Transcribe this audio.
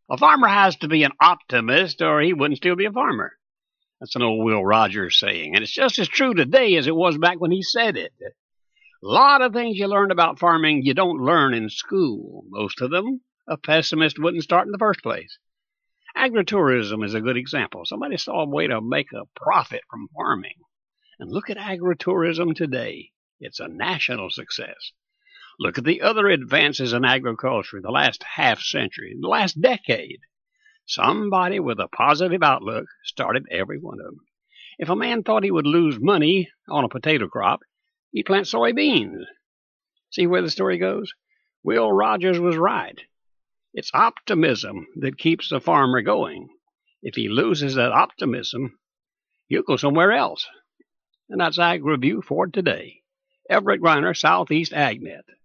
A farmer has to be an optimist or he wouldn't still be a farmer. That's an old Will Rogers saying, and it's just as true today as it was back when he said it. A lot of things you learn about farming you don't learn in school. Most of them a pessimist wouldn't start in the first place. Agritourism is a good example. Somebody saw a way to make a profit from farming. And look at agritourism today. It's a national success. Look at the other advances in agriculture in the last half century, the last decade. Somebody with a positive outlook started every one of them. If a man thought he would lose money on a potato crop, he'd plant soybeans. See where the story goes? Will Rogers was right. It's optimism that keeps the farmer going. If he loses that optimism, he'll go somewhere else. And that's Ag Review for today. Everett Griner, Southeast AgNet.